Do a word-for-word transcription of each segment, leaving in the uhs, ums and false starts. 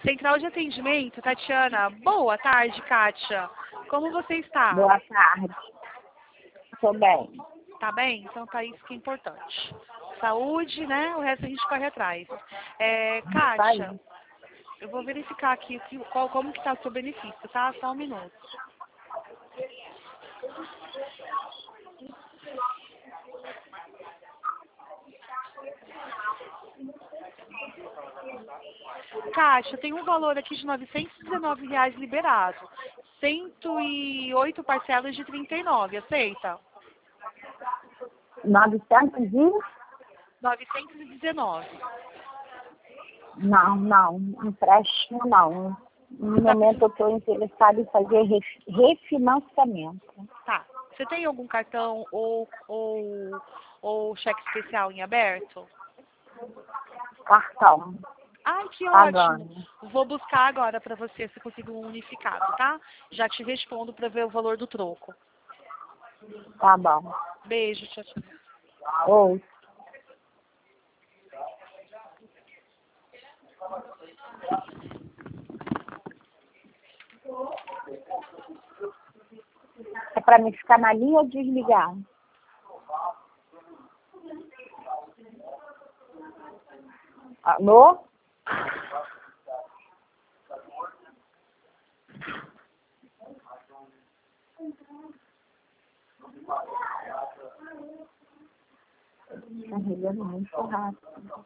Central de atendimento, Tatiana. Boa tarde, Kátia. Como você está? Boa tarde. Estou bem. Tá bem? Então tá isso que é importante. Saúde, né? O resto a gente corre atrás. É, Kátia, eu vou verificar aqui o que, qual, como que tá o seu benefício, tá? Só um minuto. Kátia, tem um valor aqui de novecentos e dezenove reais liberado. cento e oito parcelas de trinta e nove, aceita? novecentos e? novecentos e dezenove. Não, não. Empréstimo não. No Tá, momento eu estou interessada em fazer ref- refinanciamento. tá. Você tem algum cartão ou, ou, ou cheque especial em aberto? Cartão. Ai, que Pagando. ótimo. Vou buscar agora para você se consigo um unificado, tá? Já te respondo para ver o valor do troco. Tá bom. Beijo, tchau, tchau. Ou é para me ficar na linha ou desligar? Alô? Carregando muito rápido.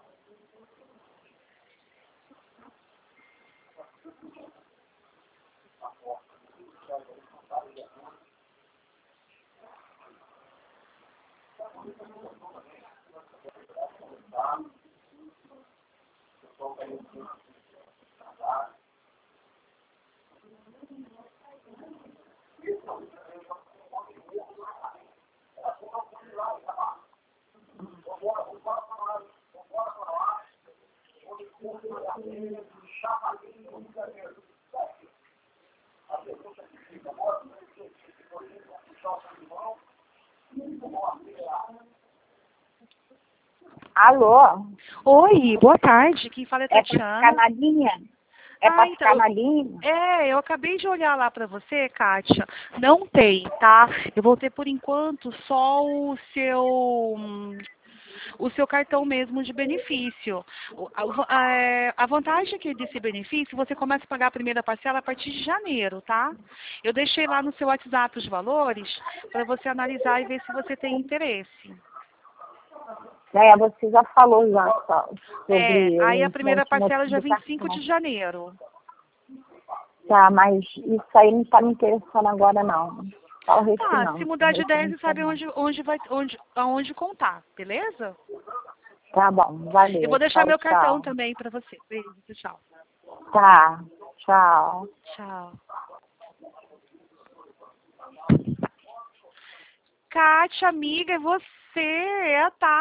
Alô? Oi, boa tarde. Quem fala é É para ficar Tatiana. na linha? É Ah, para então, ficar na linha? é, eu acabei de olhar lá para você, Kátia. Não tem, tá? Eu vou ter por enquanto só o seu hum, o seu cartão mesmo de benefício. O- A, va- é, a vantagem aqui desse benefício, você começa a pagar a primeira parcela a partir de janeiro, tá? Eu deixei lá no seu WhatsApp os valores para você analisar e ver se você tem interesse. É, você já falou já só É, sobre aí a o primeira parcela é dia vinte e cinco notificação. de janeiro. Tá, mas isso aí não está me interessando agora não. Só o Tá, se refinanço. mudar de ideia, você sabe refinanciamento. onde, onde vai, onde, aonde contar, beleza? Tá bom, Eu vou valeu. deixar Tchau, meu cartão tchau. também para você. Beijo, tchau. Tá, tchau. Tchau. Kátia, amiga, é você, é a Tati.